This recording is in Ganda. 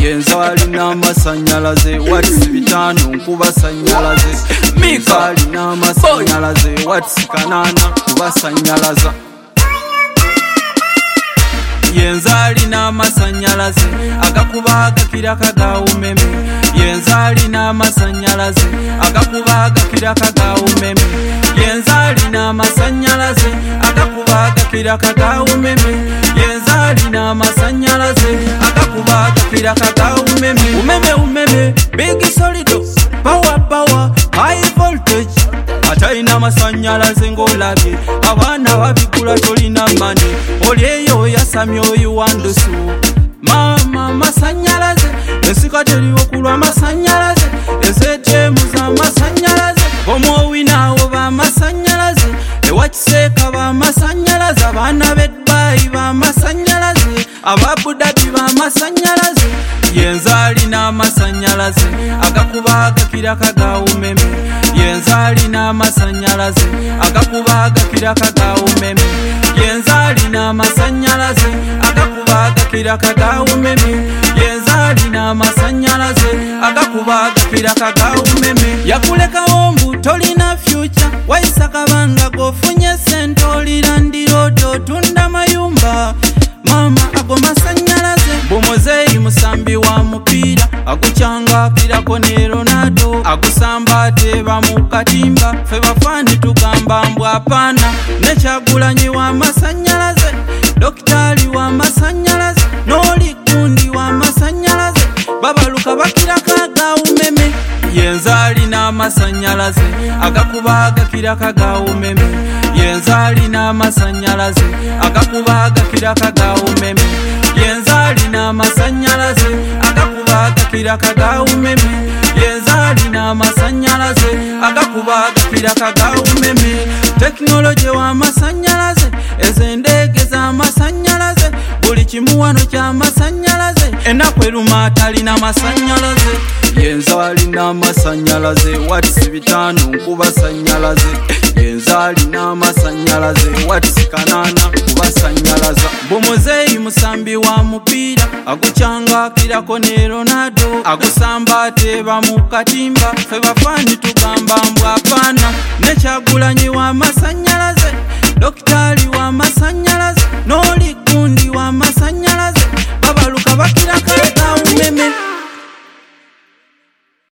yenza alina amasanyalaze watts 5 nkuba sanyalaze Mika alina amasanyalaze watts 8 kuba sanyalaza yenza alina amasanyalaze agakuba agakiraka ga umeme yenza alina amasanyalaze agakuba agakiraka ga umeme yenza alina amasanyalaze agakuba agakiraka ga umeme yenza alina amasanyalaze agakuba agakiraka ga umeme umeme big solid power high voltage ataina amasanyalaze ngolabye abaana babikula tolina mane olyeyo yasamye oyu wandusu mama masanyalaze esika teriwo kulwa amasanyalaze ezetemu z'amasanyalaze omwowinawo b'amasanyalaze ewakiseeka b'amasanyalaze abaana b'edbayi b'amasanyalaze ababudabi b'amasanyalaze yenza alina amasanyalaze agakuba agakiraka ga umeme yenza alina amasanyalaze agakuba agakiraka ga umeme yenza alina amasanyalaze agakuba agakiraka ga umeme yenza alina amasanyalaze agakuba agakiraka ga umeme yakulekawo mbu tolina future wayisa kabanga gofunye sente olilandira otunda mayumba mama ago masanyalaze Bomozeyi musambi wa mupiira agucyangakirako ne Ronaldo agusamba ateba mu katimba fe bafani tugamba mbwa apana nekyagulanyi wa masanyalaze dokitali wa masanyalaze noli kundi wa masanyalaze babaluka bakiraka ga umeme yenza alina amasanyalaze agakuba agakiraka ga umeme yenza alina amasanyalaze agakuba agakiraka ga umeme yenza alina amasanyalaze agakuba agakiraka ga umeme yenza alina amasanyalaze agakuba agakiraka ga umeme teknoloji wa masanyalaze ezendege za masanyalaze buli kimu wano kya masanyalaze enaku eruma atalina masanyalaze yenza alina amasanyalaze watts 5 nkuba sanyalaze yenza alina amasanyalaze watts 8 kuba sanyalaza Bomozeyi musambi wa mupiira agucyangakirako ne Ronaldo agusamba ateba mu katimba fe bafani tugamba mbwa apana nekyagulanyi wa masanyalaze